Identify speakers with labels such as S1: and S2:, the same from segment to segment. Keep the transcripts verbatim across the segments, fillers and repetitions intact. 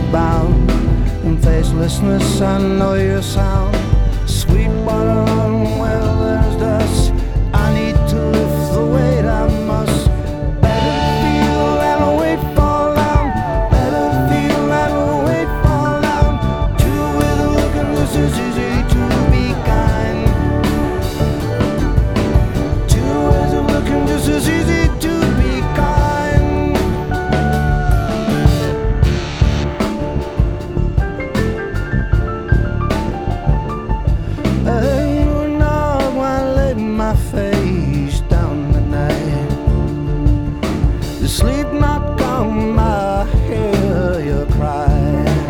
S1: bound. In facelessness I know your sound. Sweet water on where there's dust. I need to lift the weight I must. Better feel and wait fall down. Better feel and wait fall down. Two with a look and this is easy to be kind. Two ways of looking just as easy to be kind. And now I lay my face down tonight. The sleep not come, I hear you cry.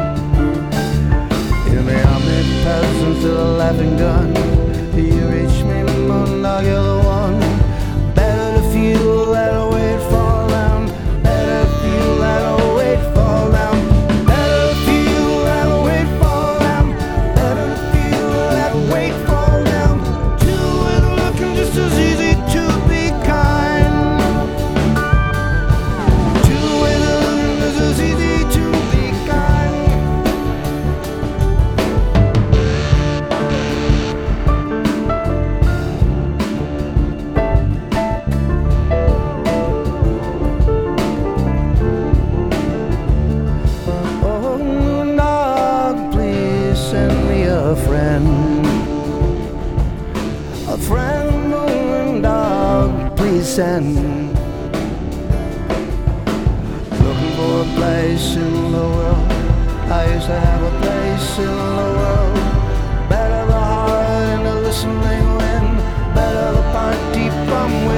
S1: Hear me on me peasants to the laughing gun. You reach me, moondog, you're the one. Better to feel that weight fall down. Better feel that weight fall down. Better feel that weight fall down. Better feel that weight fall down. Two with looking just as easy to be kind. Two with looking just as easy to be kind. Oh, moondog, please send me a friend. A friend, moondog, please send. Looking for a place in the world. I used to have a place in the world. Better the heart and the listening wind. Better the party from within.